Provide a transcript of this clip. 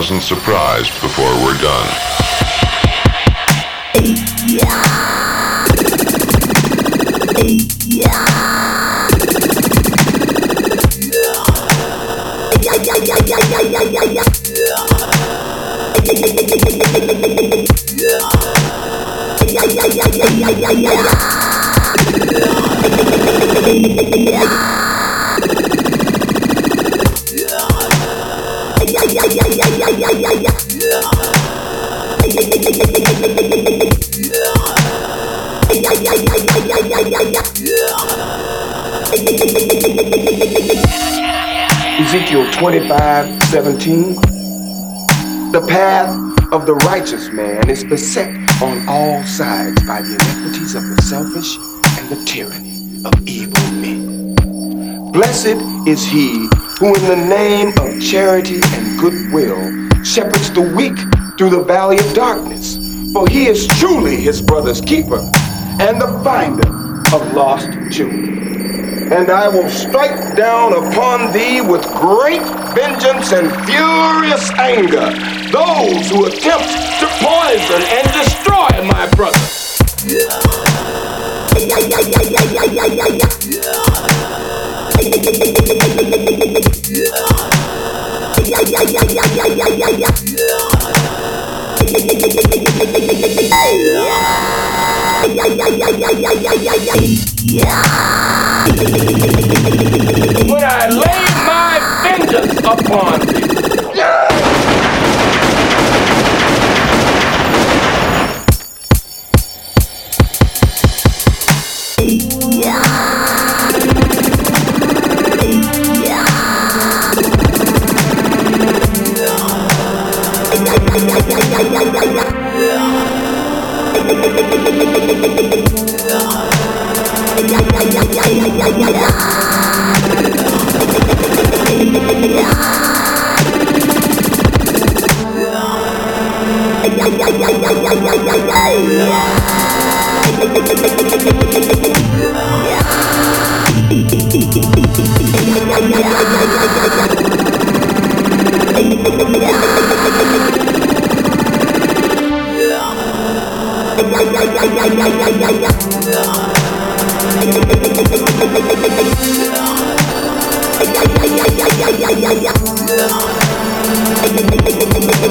pleasant surprise before we're done. Ezekiel 25:17. The path of the righteous man is beset on all sides by the iniquities of the selfish and the tyranny of evil men. Blessed is he who in the name of charity and goodwill shepherds the weak through the valley of darkness, for he is truly his brother's keeper and the finder of lost children. And I will strike down upon thee with great vengeance and furious anger those who attempt to poison and destroy my brother. When I lay my vengeance upon thee. Yeah.